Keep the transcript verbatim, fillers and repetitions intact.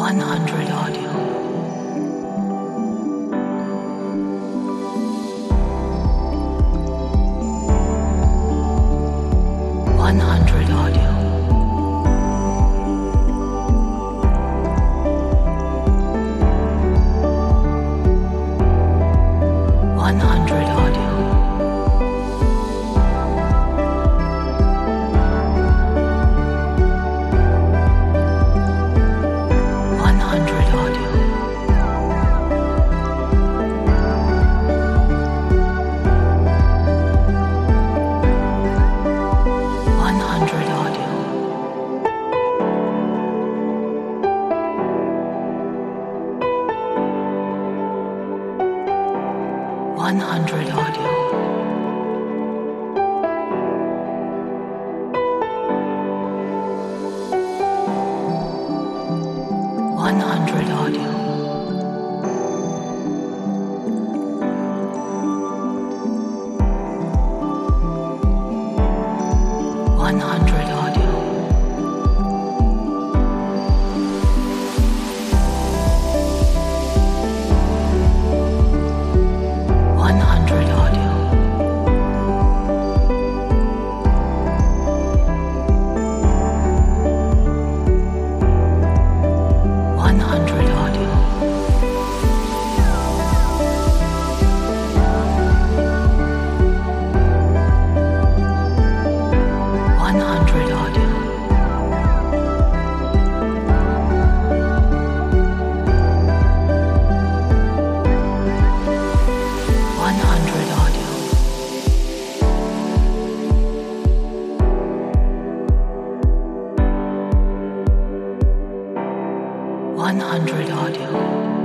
one hundred audio. one hundred audio. one hundred audio. one hundred audio. one hundred audio. one hundred audio. one hundred audio. one hundred audio. one hundred audio. one hundred audio. one hundred audio. one hundred audio. one hundred audio.